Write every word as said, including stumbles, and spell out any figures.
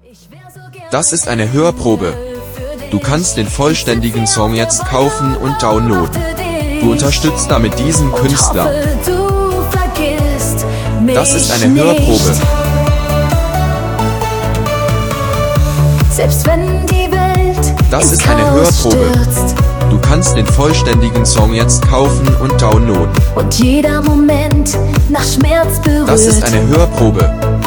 Das ist eine Hörprobe. Du kannst den vollständigen Song jetzt kaufen und downloaden. Du unterstützt damit diesen Künstler. Das ist eine Hörprobe. Selbst wenn die Welt Das ist eine Hörprobe. Du kannst den vollständigen Song jetzt kaufen und downloaden. und jeder Moment nach Schmerz berührt. Das ist eine Hörprobe.